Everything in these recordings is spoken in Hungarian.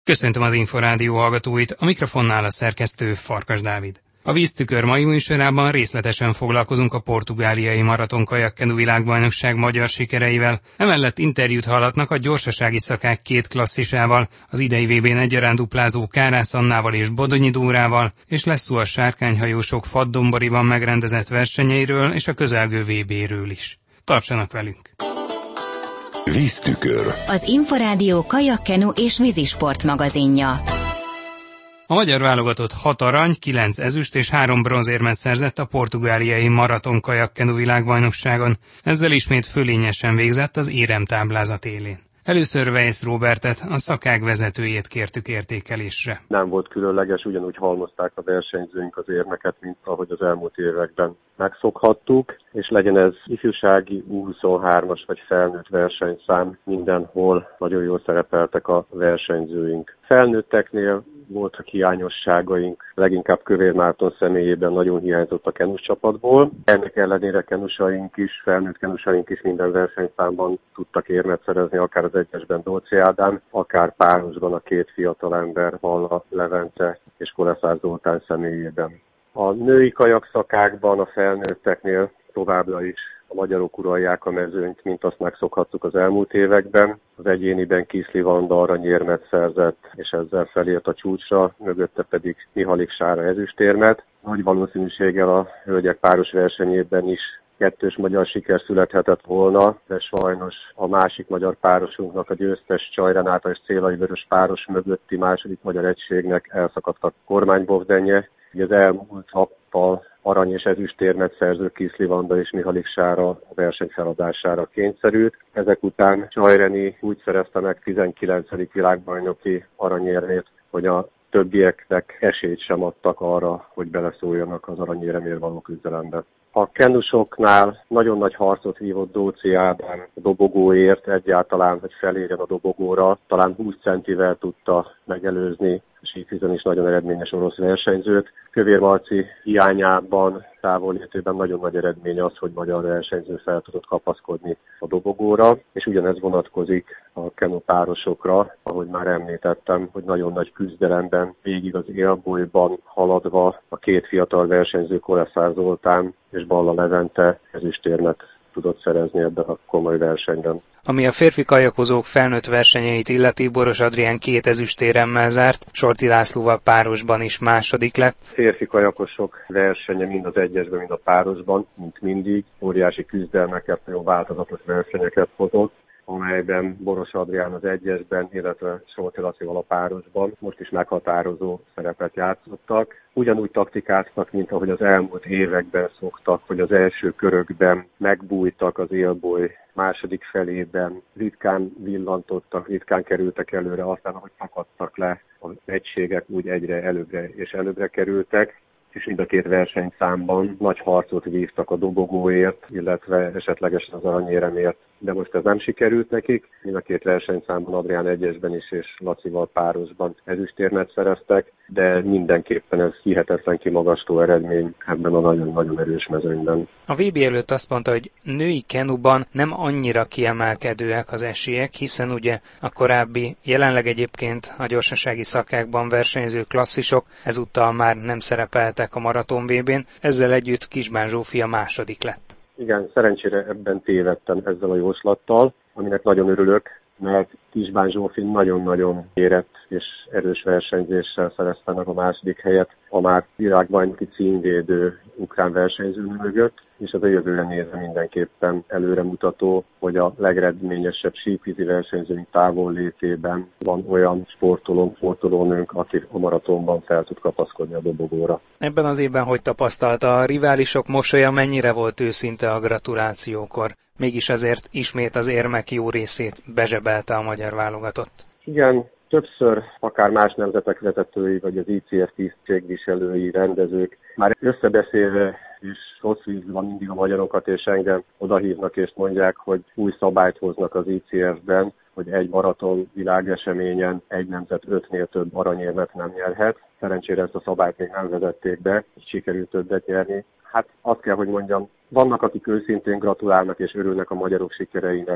Köszöntöm az Inforádió hallgatóit, a mikrofonnál a szerkesztő Farkas Dávid. A Víztükör mai műsorában részletesen foglalkozunk a portugáliai maraton kajakkenu világbajnokság magyar sikereivel, emellett interjút hallhatnak a gyorsasági szakák két klasszisával, az idei VB-n egyaránt duplázó Kárász Annával és Bodonyi Dórával, és lesz szó a sárkányhajósok Fadddomboriban megrendezett versenyeiről és a közelgő VB-ről is. Tartsanak velünk! Víztükör. Az Inforádió kajakkenu és vízisport magazinja. A magyar válogatott 6 arany, 9 ezüst és 3 bronzérmet szerzett a portugáliai maraton kajakkenu világbajnokságon. Ezzel ismét fölényesen végzett az éremtáblázat élén. Először Weisz Róbertet, a szakák vezetőjét kértük értékelésre. Nem volt különleges, ugyanúgy halmozták a versenyzőink az érmeket, mint ahogy az elmúlt években megszokhattuk, és legyen ez ifjúsági U23-as vagy felnőtt versenyszám, mindenhol nagyon jól szerepeltek a versenyzőink. Felnőtteknél voltak hiányosságaink, leginkább Kövér Márton személyében nagyon hiányzott a kenus csapatból. Ennek ellenére kenusaink is, felnőtt kenusaink is minden versenyszámban tudtak érmet szerezni, akár az egyesben Dolci Ádám, akár párosban a két fiatalember, Balla Levente és Koleszár Zoltán személyében. A női kajakszakákban, a felnőtteknél továbbra is a magyarok uralják a mezőnyt, mint azt megszokhattuk az elmúlt években. Az egyéniben Kiszli Vanda aranyérmet szerzett, és ezzel felért a csúcsra, mögötte pedig Mihalik Sára ezüstérmet. Nagy valószínűséggel a hölgyek páros versenyében is kettős magyar siker születhetett volna, de sajnos a másik magyar párosunknak, a győztes Csaj Renáta és Célai Vörös páros mögötti második magyar egységnek elszakadt a kormánybovdenje. Az elmúlt nappal arany és ezüstérmet szerző Kiszli Vanda és Mihalik Sára a verseny feladására kényszerült. Ezek után Csaj Reni úgy szerezte meg 19. világbajnoki aranyérmét, hogy a többieknek esélyt sem adtak arra, hogy beleszóljanak az aranyéremért való küzdelembe. A kenusoknál nagyon nagy harcot vívott Dóczi Ádám a dobogóért, egyáltalán, hogy felérjen a dobogóra, talán 20 centivel tudta megelőzni a síkvízen is nagyon eredményes orosz versenyzőt. Kövér Marci hiányában, távollétében nagyon nagy eredmény az, hogy magyar versenyző fel tudott kapaszkodni a dobogóra, és ugyanez vonatkozik a kenupárosokra, ahogy már említettem, hogy nagyon nagy küzdelemben, végig az élbolyban haladva a két fiatal versenyző, Koleszár Zoltán és Balla Levente ezüstérmet tudott szerezni ebben a komoly versenyben. Ami a férfi kajakozók felnőtt versenyeit illeti, Boros Adrián 2 ezüstéremmel zárt, Sorti Lászlóval párosban is második lett. Férfi kajakosok versenye mind az egyesben, mind a párosban, mint mindig, óriási küzdelmeket, nagyon változatos versenyeket hozott, amelyben Boros Adrián az egyesben, illetve Solti Lacival a párosban most is meghatározó szerepet játszottak. Ugyanúgy taktikáztak, mint ahogy az elmúlt években szoktak, hogy az első körökben megbújtak az élboly második felében, ritkán villantottak, ritkán kerültek előre, aztán ahogy szakadtak le az egységek, úgy egyre előbbre és előbbre kerültek, és mind a két versenyszámban nagy harcot vívtak a dobogóért, illetve esetlegesen az aranyéremért, de most ez nem sikerült nekik. Mind a két versenyszámban Adrián egyesben is és Lacival párosban ezüstérmet szereztek, de mindenképpen ez hihetetlen kimagasló eredmény ebben a nagyon-nagyon erős mezőnyben. A VB előtt azt mondta, hogy női kenuban nem annyira kiemelkedőek az esélyek, hiszen ugye a korábbi, jelenleg egyébként a gyorsasági szakákban versenyző klasszisok ezúttal már nem szerepeltek a maraton VB-n, ezzel együtt Kisbán Zsófia második lett. Igen, szerencsére ebben tévedtem ezzel a jóslattal, aminek nagyon örülök, mert Kisbán Zsófi nagyon-nagyon érett és erős versenyzéssel szerezte meg a második helyet a már világbajnoki címvédő ukrán versenyző mögött, és az a jövőre nézve mindenképpen előremutató, hogy a legeredményesebb síkvízi versenyzőink távollétében van olyan sportolónőnk, aki a maratonban fel tud kapaszkodni a dobogóra. Ebben az évben hogy tapasztalta, a riválisok mosolya mennyire volt őszinte a gratulációkor? Mégis azért ismét az érmek jó részét bezsebelte a magyar válogatott. Igen, többször akár más nemzetek vezetői, vagy az ICF tisztségviselői, rendezők már összebeszélve és hosszú ízban mindig a magyarokat, és engem odahívnak és mondják, hogy új szabályt hoznak az ICF-ben, hogy egy maraton világeseményen egy nemzet 5-nél több aranyérmet nem nyerhet. Szerencsére ezt a szabályt még nem vezették be, így sikerült többet nyerni. Hát azt kell, hogy mondjam, vannak, akik őszintén gratulálnak és örülnek a magyarok sikereinek,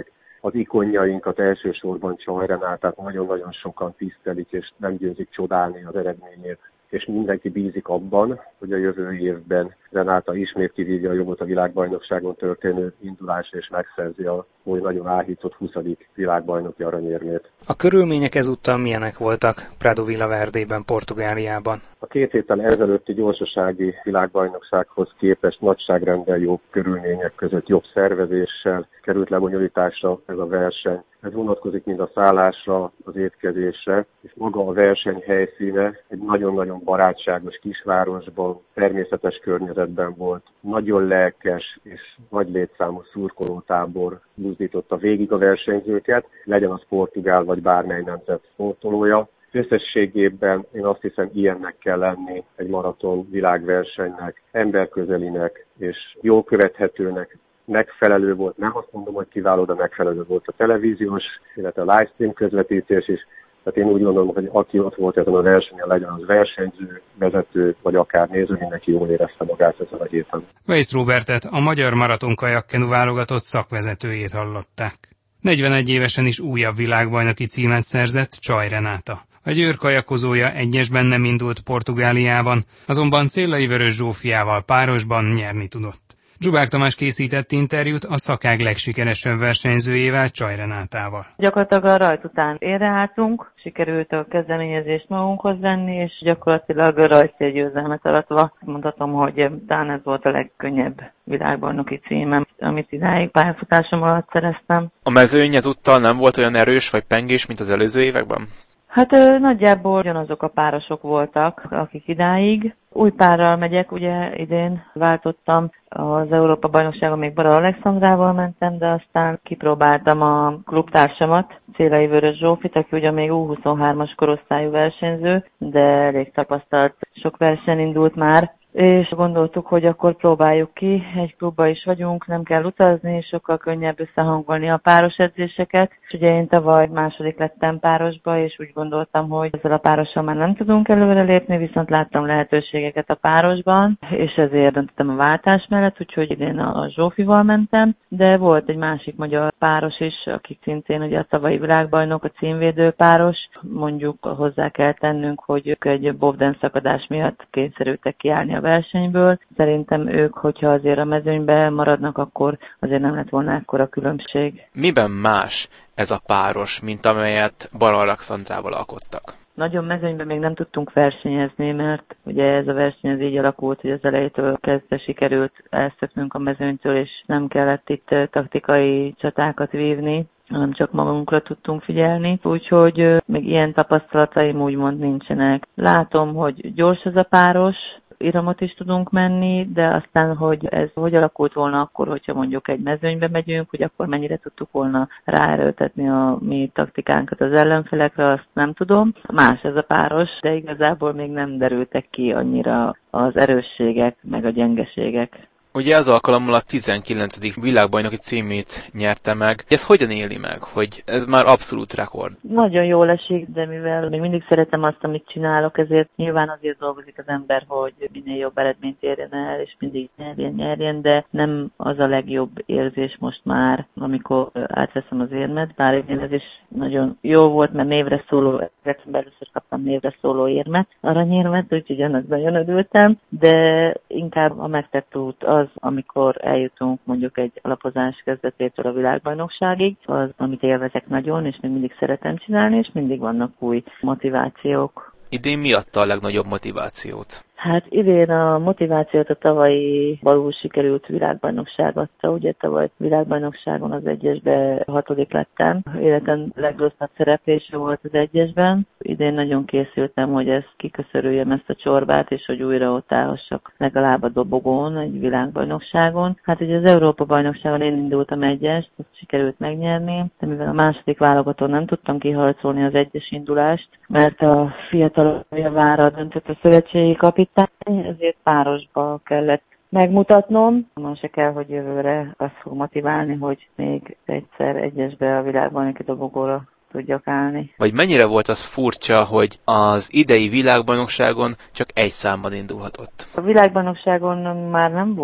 az ikonjainkat elsősorban Csaj Renátát nagyon-nagyon sokan tisztelik, és nem győzik csodálni az eredményét. És mindenki bízik abban, hogy a jövő évben Renáta ismét kivívja a jogot a világbajnokságon történő indulásra, és megszerzi a oly nagyon áhított 20. világbajnoki aranyérmét. A körülmények ezúttal milyenek voltak Prado Villaverdében, Portugáliában? A 2 héttel ezelőtti gyorsasági világbajnoksághoz képest nagyságrendel jobb körülmények között, jobb szervezéssel került lebonyolításra ez a verseny. Ez vonatkozik mind a szállásra, az étkezésre, és maga a verseny helyszíne egy nagyon-nagyon barátságos kisvárosban, természetes környezetben volt. Nagyon lelkes és nagy létszámú szurkolótábor buzdította végig a versenyzőket, legyen az portugál vagy bármely nemzet sportolója. Összességében én azt hiszem, ilyennek kell lenni egy maraton világversenynek, emberközelinek és jól követhetőnek. Megfelelő volt, nem azt mondom, hogy kiváló, de megfelelő volt a televíziós, illetve a livestream közvetítés is. Tehát én úgy gondolom, hogy aki ott volt ezen a versenyen, legyen az versenyző, vezető, vagy akár néző, mindenki jól érezte magát ezen a héten. Weisz Róbertet, a magyar maraton kajakkenu válogatott szakvezetőjét hallották. 41 évesen is újabb világbajnoki címet szerzett Csaj Renáta. A Győr kajakozója egyesben nem indult Portugáliában, azonban Céllai Vörös Zsófiával párosban nyerni tudott. Zsubák Tamás készített interjút a szakág legsikeresebb versenyzőjével, Csaj Renátával. Gyakorlatilag a rajt után érreálltunk, sikerült a kezdeményezést magunkhoz venni, és gyakorlatilag a rajtszélgyőzelmet aratva mondhatom, hogy talán ez volt a legkönnyebb világbajnoki címem, amit idáig pályafutásom alatt szereztem. A mezőny ezúttal nem volt olyan erős vagy pengés, mint az előző években? Hát nagyjából ugyanazok a párosok voltak, akik idáig. Új párral megyek, ugye idén váltottam, az Európa-bajnokságon még Bara Alexandrával mentem, de aztán kipróbáltam a klubtársamat, Céllai Vörös Zsófit, aki ugye még U23-as korosztályú versenyző, de elég tapasztalt, sok verseny indult már, és gondoltuk, hogy akkor próbáljuk ki, egy klubba is vagyunk, nem kell utazni, és sokkal könnyebb összehangolni a páros edzéseket. És ugye én tavaly második lettem párosba, és úgy gondoltam, hogy ezzel a párossal már nem tudunk előrelépni, viszont láttam lehetőségeket a párosban, és ezért döntöttem a váltás mellett, úgyhogy idén a Zsófival mentem, de volt egy másik magyar páros is, akik szintén ugye a tavalyi világbajnok, a címvédő páros. Mondjuk hozzá kell tennünk, hogy ők egy bobden szakadás miatt kényszerültek kiállni a versenyből. Szerintem ők, hogyha azért a mezőnyben maradnak, akkor azért nem lett volna ekkora különbség. Miben más ez a páros, mint amelyet Bara Alexandrával alkottak? Nagyon mezőnyben még nem tudtunk versenyezni, mert ugye ez a verseny az így alakult, hogy az elejétől kezdve sikerült elszöknünk a mezőnytől, és nem kellett itt taktikai csatákat vívni, hanem csak magunkra tudtunk figyelni, úgyhogy még ilyen tapasztalataim úgymond nincsenek. Látom, hogy gyors ez a páros, iramot is tudunk menni, de aztán, hogy ez hogy alakult volna akkor, hogyha mondjuk egy mezőnybe megyünk, hogy akkor mennyire tudtuk volna ráerőltetni a mi taktikánkat az ellenfelekre, azt nem tudom. Más ez a páros, de igazából még nem derültek ki annyira az erősségek, meg a gyengeségek. Ugye az alkalommal a 19. világbajnoki címét nyerte meg. Ez hogyan éli meg, hogy ez már abszolút rekord? Nagyon jól esik, de mivel még mindig szeretem azt, amit csinálok, ezért nyilván azért dolgozik az ember, hogy minél jobb eredményt érjen el, és mindig nyerjen, de nem az a legjobb érzés most már, amikor átveszem az érmet, bár ez is nagyon jó volt, mert névre szóló, először kaptam névre szóló érmet, aranyérmet, úgyhogy annak nagyon örültem, de inkább a megtett út az, amikor eljutunk mondjuk egy alapozás kezdetétől a világbajnokságig, az, amit élvezek nagyon, és még mindig szeretem csinálni, és mindig vannak új motivációk. Idén mi adta a legnagyobb motivációt? Hát idén a motivációt a tavalyi valós sikerült világbajnokság adta. Ugye tavaly világbajnokságon az egyesbe 6. lettem. Életem legrosszabb szereplése volt az egyesben. Idén nagyon készültem, hogy ezt kiköszörüljem ezt a csorbát, és hogy újra ott állhassak legalább a dobogón, egy világbajnokságon. Hát ugye az Európa-bajnokságon én indultam egyest, azt sikerült megnyerni, de mivel a második válogatón nem tudtam kiharcolni az egyes indulást, mert a fiatal javára döntött a szövetségi kapitány, ezért párosba kellett megmutatnom. Most se kell, hogy jövőre azt fog motiválni, hogy még egyszer egyesbe a világbajnoki dobogóra tudjak állni. Vagy mennyire volt az furcsa, hogy az idei világbajnokságon csak egy számban indulhatott? A világbajnokságon már nem volt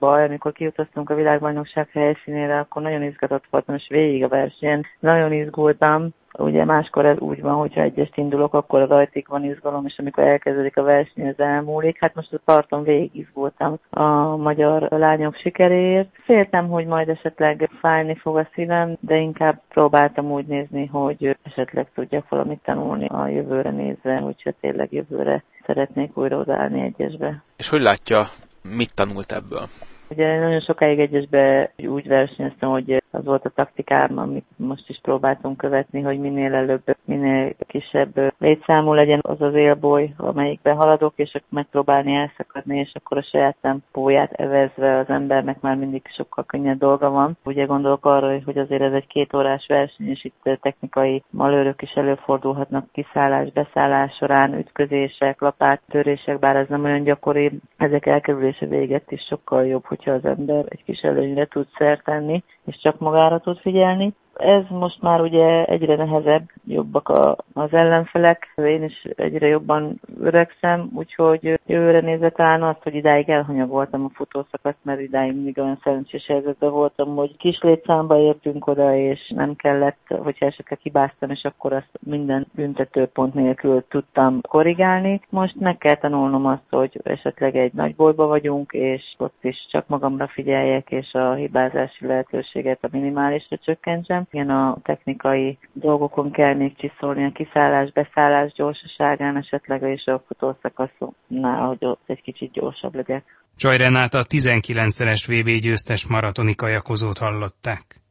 baj, amikor kiutaztunk a világbajnokság helyszínére, akkor nagyon izgatott voltam, és végig a versenyen nagyon izgultam. Ugye máskor ez úgy van, hogyha egyest indulok, akkor az rajtig van izgalom, és amikor elkezdődik a verseny, ez elmúlik. Hát most a parton végig izgultam a magyar lányok sikeréért. Féltem, hogy majd esetleg fájni fog a szívem, de inkább próbáltam úgy nézni, hogy esetleg tudjak valamit tanulni a jövőre nézve, hogyha tényleg jövőre szeretnék újra odaállni egyesbe. És hogy látja, mit tanult ebből? Ugye nagyon sokáig egyesbe úgy versenyeztem, hogy az volt a taktikám, amit most is próbáltunk követni, hogy minél előbb, minél kisebb létszámú legyen az az élboly, amelyikbe haladok, és akkor megpróbálni elszakadni, és akkor a saját tempóját evezve az embernek már mindig sokkal könnyebb dolga van. Ugye gondolok arra, hogy azért ez egy 2 órás verseny, és itt technikai malőrök is előfordulhatnak kiszállás, beszállás során, ütközések, lapáttörések, bár ez nem olyan gyakori, ezek elkerülése véget is sokkal jobb, hogyha az ember egy kis előnyre tud szert tenni, és csak magára tud figyelni. Ez most már ugye egyre nehezebb, jobbak az ellenfelek, én is egyre jobban öregszem, úgyhogy jövőre nézve talán azt, hogy idáig elhanyagoltam a futószakaszt, mert idáig mindig olyan szerencsés helyzetben voltam, hogy kis létszámba értünk oda, és nem kellett, hogyha esetleg hibáztam, és akkor azt minden büntetőpont nélkül tudtam korrigálni. Most meg kell tanulnom azt, hogy esetleg egy nagy boltba vagyunk, és ott is csak magamra figyeljek, és a hibázási lehetőséget a minimálisra csökkentsem. Igen, a technikai dolgokon kell még csiszolni, a kiszállás, beszállás gyorsaságán esetleg, és a futószakaszonnál, hogy ott egy kicsit gyorsabb legyek. Csaj Renáta 19-szeres VB győztes maratoni kajakozót hallották.